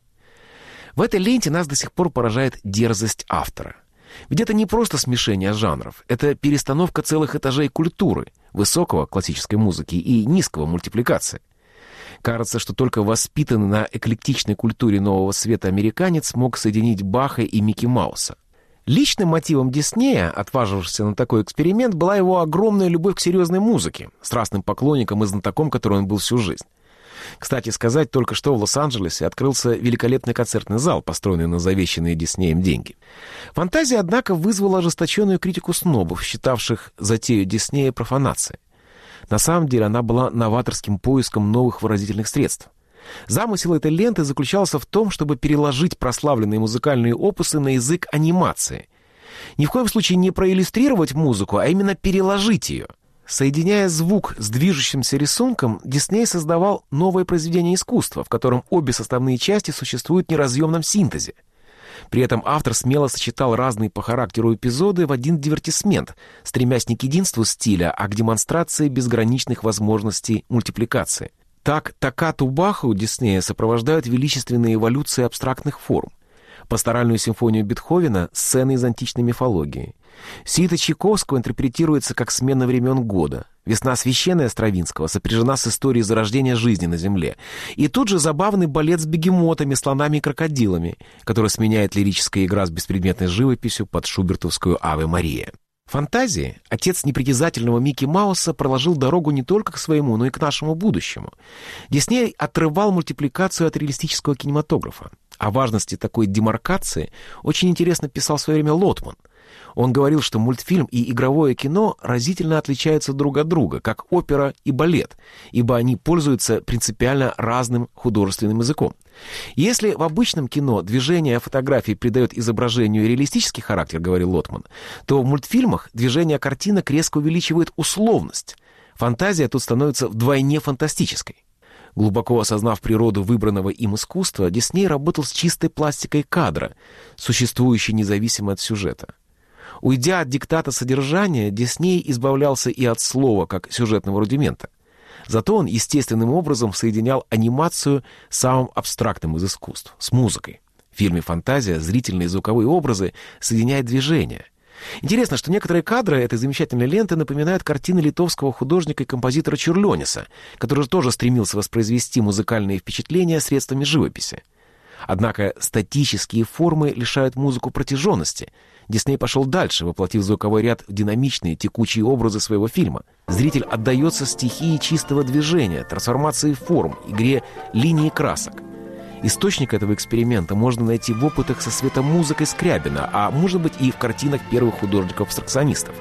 В этой ленте нас до сих пор поражает дерзость автора. Ведь это не просто смешение жанров, это перестановка целых этажей культуры, высокого классической музыки и низкого мультипликации. Кажется, что только воспитанный на эклектичной культуре нового света американец мог соединить Баха и Микки Мауса. Личным мотивом Диснея, отважившегося на такой эксперимент, была его огромная любовь к серьезной музыке, страстным поклонником и знатоком, которой он был всю жизнь. Кстати сказать, только что в Лос-Анджелесе открылся великолепный концертный зал, построенный на завещанные Диснеем деньги. «Фантазия», однако, вызвала ожесточенную критику снобов, считавших затею Диснея профанацией. На самом деле она была новаторским поиском новых выразительных средств. Замысел этой ленты заключался в том, чтобы переложить прославленные музыкальные опусы на язык анимации. Ни в коем случае не проиллюстрировать музыку, а именно переложить ее. Соединяя звук с движущимся рисунком, Дисней создавал новое произведение искусства, в котором обе составные части существуют в неразъемном синтезе. При этом автор смело сочетал разные по характеру эпизоды в один дивертисмент, стремясь не к единству стиля, а к демонстрации безграничных возможностей мультипликации. Так, Токкату Баха у Диснея сопровождают величественные эволюции абстрактных форм. Пасторальную симфонию Бетховена — сцены из античной мифологии. Сюита Чайковского интерпретируется как смена времен года. «Весна священная» Стравинского сопряжена с историей зарождения жизни на земле. И тут же забавный балет с бегемотами, слонами и крокодилами, который сменяет лирическая игра с беспредметной живописью под шубертовскую «Аве Мария». «Фантазии» отец непритязательного Микки Мауса проложил дорогу не только к своему, но и к нашему будущему. Дисней отрывал мультипликацию от реалистического кинематографа. О важности такой демаркации очень интересно писал в свое время Лотман. Он говорил, что мультфильм и игровое кино разительно отличаются друг от друга, как опера и балет, ибо они пользуются принципиально разным художественным языком. Если в обычном кино движение фотографий придает изображению реалистический характер, говорил Лотман, то в мультфильмах движение картинок резко увеличивает условность. Фантазия тут становится вдвойне фантастической. Глубоко осознав природу выбранного им искусства, Дисней работал с чистой пластикой кадра, существующей независимо от сюжета. Уйдя от диктата содержания, Дисней избавлялся и от слова как сюжетного рудимента. Зато он естественным образом соединял анимацию с самым абстрактным из искусств — с музыкой. В фильме «Фантазия» зрительные и звуковые образы соединяют движения. Интересно, что некоторые кадры этой замечательной ленты напоминают картины литовского художника и композитора Čiurlionis, который тоже стремился воспроизвести музыкальные впечатления средствами живописи. Однако статические формы лишают музыку протяженности. Дисней пошел дальше, воплотив звуковой ряд в динамичные, текучие образы своего фильма. Зритель отдается стихии чистого движения, трансформации форм, игре линий и красок. Источник этого эксперимента можно найти в опытах со светомузыкой Скрябина, а может быть и в картинах первых художников-абстракционистов.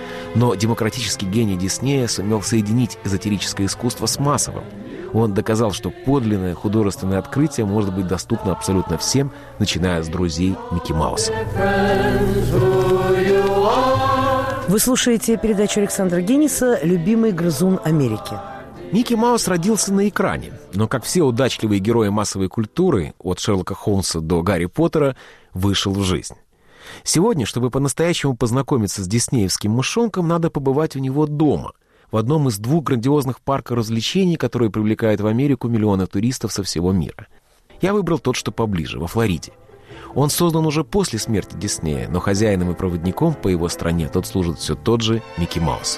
Но демократический гений Диснея сумел соединить эзотерическое искусство с массовым. Он доказал, что подлинное художественное открытие может быть доступно абсолютно всем, начиная с друзей Микки Мауса. Вы слушаете передачу Александра Генниса «Любимый грызун Америки». Микки Маус родился на экране, но, как все удачливые герои массовой культуры, от Шерлока Холмса до Гарри Поттера, вышел в жизнь. Сегодня, чтобы по-настоящему познакомиться с диснеевским мышонком, надо побывать у него дома, в одном из 2 грандиозных парков развлечений, которые привлекают в Америку миллионы туристов со всего мира. Я выбрал тот, что поближе, во Флориде. Он создан уже после смерти Диснея, но хозяином и проводником по его стране тот служит все тот же Микки Маус.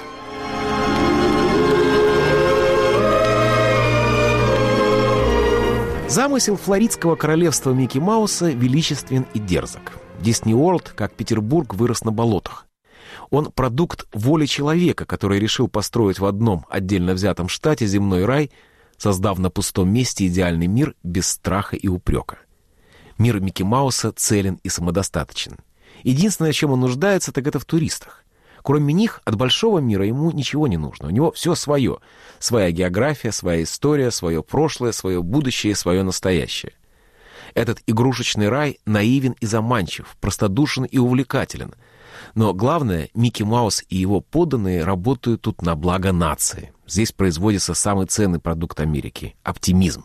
Замысел флоридского королевства Микки Мауса величествен и дерзок. Дисней Уорлд, как Петербург, вырос на болотах. Он продукт воли человека, который решил построить в одном отдельно взятом штате земной рай создав на пустом месте идеальный мир без страха и упрека. Мир Микки Мауса целен и самодостаточен. Единственное, в чем он нуждается, так это в туристах. Кроме них, от большого мира ему ничего не нужно. У него все свое. Своя география, своя история, свое прошлое, свое будущее, свое настоящее. Этот игрушечный рай наивен и заманчив, простодушен и увлекателен. Но главное, Микки Маус и его подданные работают тут на благо нации. Здесь производится самый ценный продукт Америки — оптимизм.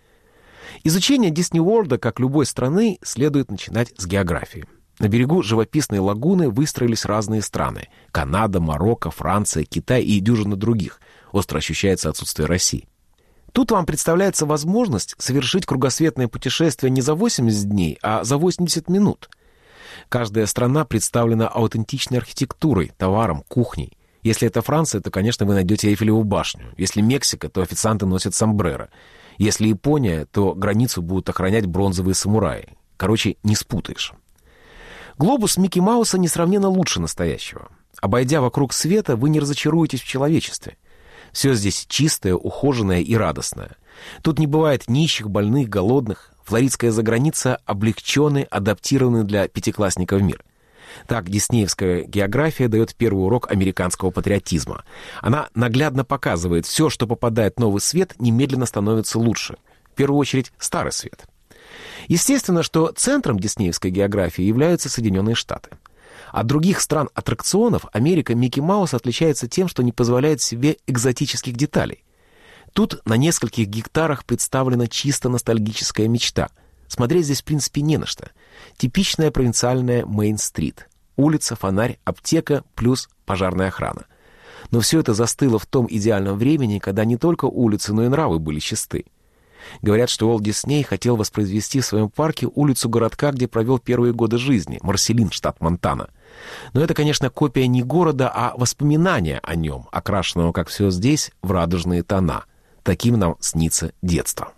Изучение Дисней Уорлда, как любой страны, следует начинать с географии. На берегу живописной лагуны выстроились разные страны — Канада, Марокко, Франция, Китай и дюжина других. Остро ощущается отсутствие России. Тут вам представляется возможность совершить кругосветное путешествие не за 80 дней, а за 80 минут. Каждая страна представлена аутентичной архитектурой, товаром, кухней. Если это Франция, то, конечно, вы найдете Эйфелеву башню. Если Мексика, то официанты носят сомбреро. Если Япония, то границу будут охранять бронзовые самураи. Короче, не спутаешь. Глобус Микки Мауса несравненно лучше настоящего. Обойдя вокруг света, вы не разочаруетесь в человечестве. Все здесь чистое, ухоженное и радостное. Тут не бывает нищих, больных, голодных. Флоридская заграница облегченный, адаптированный для пятиклассников мир. Так диснеевская география дает первый урок американского патриотизма. Она наглядно показывает, все, что попадает в новый свет, немедленно становится лучше. В первую очередь, старый свет. Естественно, что центром диснеевской географии являются Соединенные Штаты. От других стран аттракционов Америка Микки Маус отличается тем, что не позволяет себе экзотических деталей. Тут на нескольких гектарах представлена чисто ностальгическая мечта. Смотреть здесь, в принципе, не на что. Типичная провинциальная Мейн-стрит. Улица, фонарь, аптека плюс пожарная охрана. Но все это застыло в том идеальном времени, когда не только улицы, но и нравы были чисты. Говорят, что Уолт Дисней хотел воспроизвести в своем парке улицу городка, где провел первые годы жизни, Марселин, штат Монтана. Но это, конечно, копия не города, а воспоминания о нем, окрашенного, как все здесь, в радужные тона. Таким нам снится детство.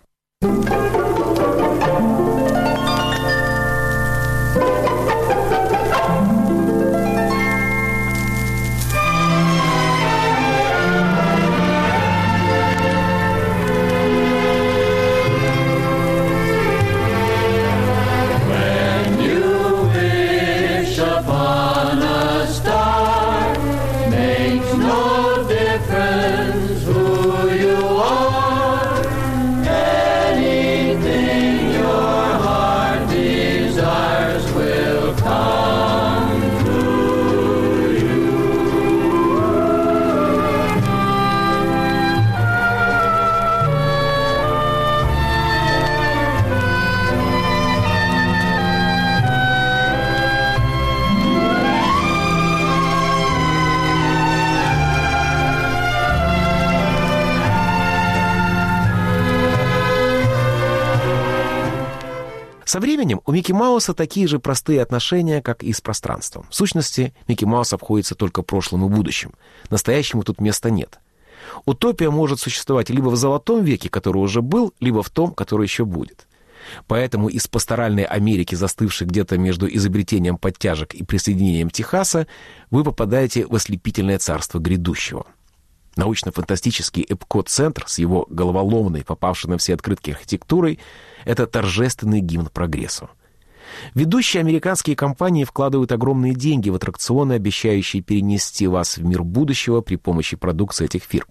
Со временем у Микки Мауса такие же простые отношения, как и с пространством. В сущности, Микки Маус обходится только прошлым и будущим. Настоящему тут места нет. Утопия может существовать либо в золотом веке, который уже был, либо в том, который еще будет. Поэтому из пасторальной Америки, застывшей где-то между изобретением подтяжек и присоединением Техаса, вы попадаете в ослепительное царство грядущего. Научно-фантастический Эпкот-центр с его головоломной, попавшей на все открытки архитектурой, это торжественный гимн прогрессу. Ведущие американские компании вкладывают огромные деньги в аттракционы, обещающие перенести вас в мир будущего при помощи продукции этих фирм.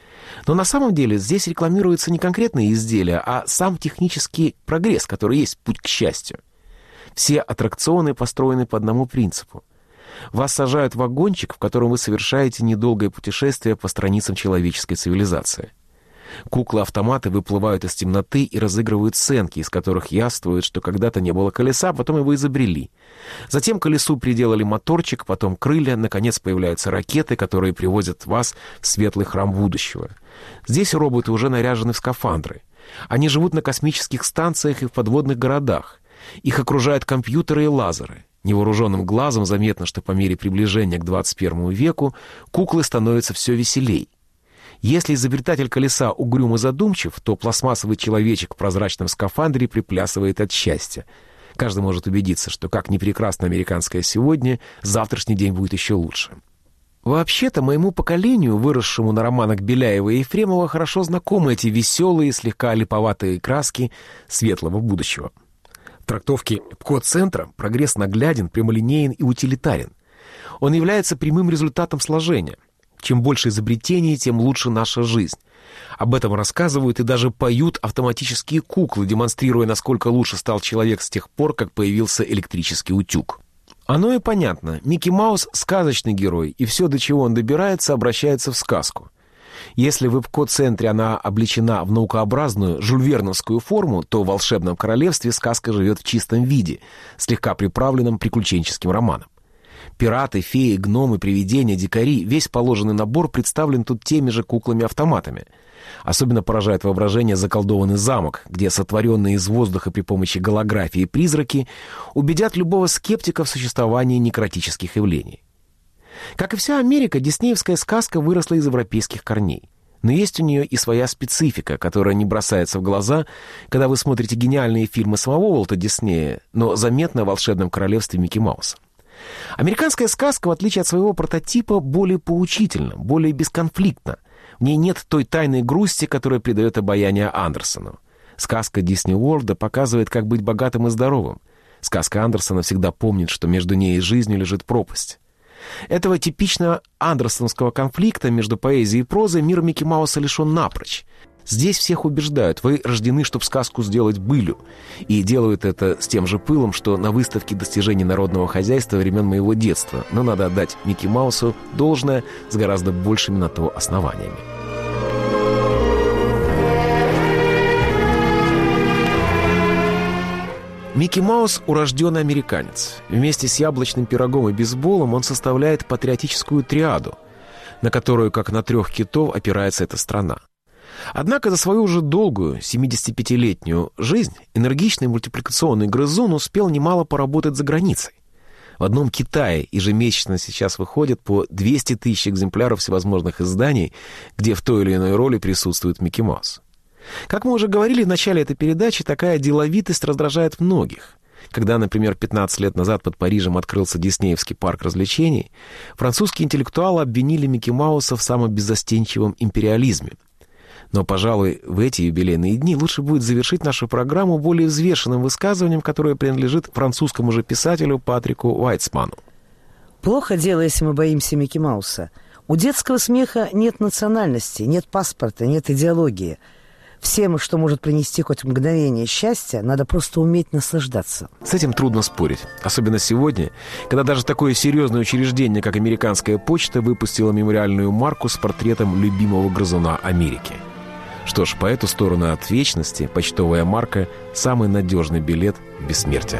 Но на самом деле здесь рекламируются не конкретные изделия, а сам технический прогресс, который есть путь к счастью. Все аттракционы построены по одному принципу. Вас сажают в вагончик, в котором вы совершаете недолгое путешествие по страницам человеческой цивилизации. Куклы-автоматы выплывают из темноты и разыгрывают сценки, из которых явствует, что когда-то не было колеса, потом его изобрели. Затем колесу приделали моторчик, потом крылья, наконец появляются ракеты, которые привозят вас в светлый храм будущего. Здесь роботы уже наряжены в скафандры. Они живут на космических станциях и в подводных городах. Их окружают компьютеры и лазеры. Невооруженным глазом заметно, что по мере приближения к 21 веку куклы становятся все веселей. Если изобретатель колеса угрюм и задумчив, то пластмассовый человечек в прозрачном скафандре приплясывает от счастья. Каждый может убедиться, что как ни прекрасно американское сегодня, завтрашний день будет еще лучше. Вообще-то моему поколению, выросшему на романах Беляева и Ефремова, хорошо знакомы эти веселые, слегка липоватые краски светлого будущего. В трактовке ПКО-центра прогресс нагляден, прямолинеен и утилитарен. Он является прямым результатом сложения. Чем больше изобретений, тем лучше наша жизнь. Об этом рассказывают и даже поют автоматические куклы, демонстрируя, насколько лучше стал человек с тех пор, как появился электрический утюг. Оно и понятно. Микки Маус — сказочный герой, и все, до чего он добирается, обращается в сказку. Если в ПКО-центре она облечена в наукообразную жюльверновскую форму, то в «Волшебном королевстве» сказка живет в чистом виде, слегка приправленном приключенческим романом. Пираты, феи, гномы, привидения, дикари — весь положенный набор представлен тут теми же куклами-автоматами. Особенно поражает воображение заколдованный замок, где сотворенные из воздуха при помощи голографии призраки убедят любого скептика в существовании некротических явлений. Как и вся Америка, диснеевская сказка выросла из европейских корней. Но есть у нее и своя специфика, которая не бросается в глаза, когда вы смотрите гениальные фильмы самого Уолта Диснея, но заметна в «Волшебном королевстве» Микки Мауса. Американская сказка, в отличие от своего прототипа, более поучительна, более бесконфликтна. В ней нет той тайной грусти, которая придает обаяние Андерсону. Сказка Дисней Уорлда показывает, как быть богатым и здоровым. Сказка Андерсона всегда помнит, что между ней и жизнью лежит пропасть. Этого типично андерсоновского конфликта между поэзией и прозой мир Микки Мауса лишен напрочь. Здесь всех убеждают: вы рождены, чтобы сказку сделать былью. И делают это с тем же пылом, что на выставке достижений народного хозяйства времен моего детства. Но надо отдать Микки Маусу должное с гораздо большими на то основаниями. Микки Маус — урожденный американец. Вместе с яблочным пирогом и бейсболом он составляет патриотическую триаду, на которую, как на 3 китов, опирается эта страна. Однако за свою уже долгую, 75-летнюю жизнь энергичный мультипликационный грызун успел немало поработать за границей. В одном Китае ежемесячно сейчас выходит по 200 тысяч экземпляров всевозможных изданий, где в той или иной роли присутствует Микки Маус. Как мы уже говорили в начале этой передачи, такая деловитость раздражает многих. Когда, например, 15 лет назад под Парижем открылся Диснеевский парк развлечений, французские интеллектуалы обвинили Микки Мауса в самом беззастенчивом империализме. Но, пожалуй, в эти юбилейные дни лучше будет завершить нашу программу более взвешенным высказыванием, которое принадлежит французскому же писателю Патрику Уайтсману. Плохо дело, если мы боимся Микки Мауса. У детского смеха нет национальности, нет паспорта, нет идеологии. Всем, что может принести хоть мгновение счастья, надо просто уметь наслаждаться. С этим трудно спорить. Особенно сегодня, когда даже такое серьезное учреждение, как Американская почта, выпустило мемориальную марку с портретом любимого грызуна Америки. Что ж, по эту сторону от вечности почтовая марка – самый надежный билет в бессмертие.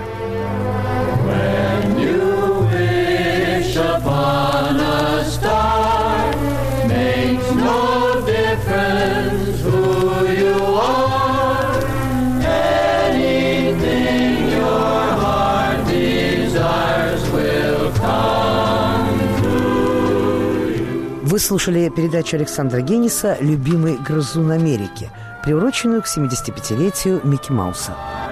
Вы слушали передачу Александра Гениса «Любимый грызун Америки», приуроченную к 75-летию Микки Мауса.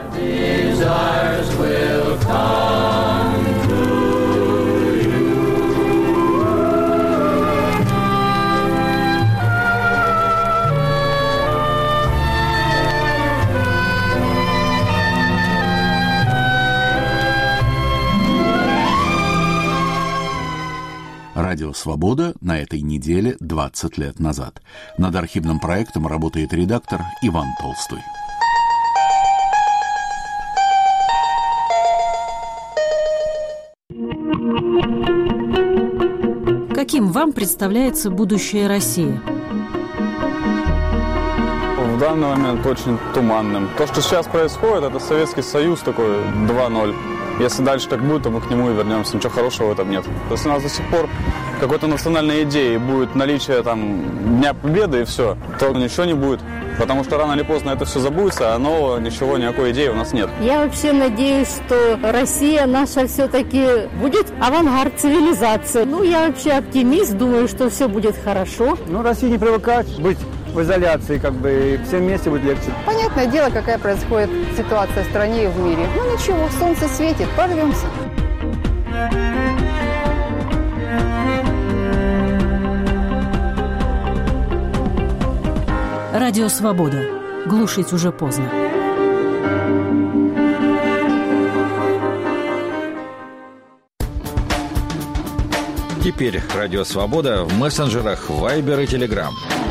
Радио «Свобода» на этой неделе 20 лет назад. Над архивным проектом работает редактор Иван Толстой. Каким вам представляется будущее России? В данный момент очень туманным. То, что сейчас происходит, это Советский Союз такой 2.0. Если дальше так будет, то мы к нему и вернемся. Ничего хорошего в этом нет. Если у нас до сих пор какой-то национальной идеи будет наличие там Дня Победы и все, то ничего не будет. Потому что рано или поздно это все забудется, а нового ничего, никакой идеи у нас нет. Я вообще надеюсь, что Россия наша все-таки будет авангард цивилизации. Я вообще оптимист, думаю, что все будет хорошо. России не привыкать быть в изоляции, и всем вместе будет легче. Понятное дело, какая происходит ситуация в стране и в мире. Ничего, солнце светит, порвемся. Радио «Свобода». Глушить уже поздно. Теперь Радио «Свобода» в мессенджерах Viber и Telegram.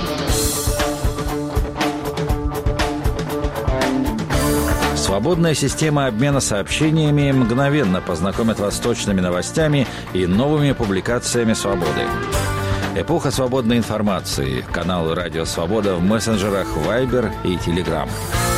Свободная система обмена сообщениями мгновенно познакомит вас с точными новостями и новыми публикациями «Свободы». Эпоха свободной информации. Канал «Радио Свобода» в мессенджерах Viber и Telegram.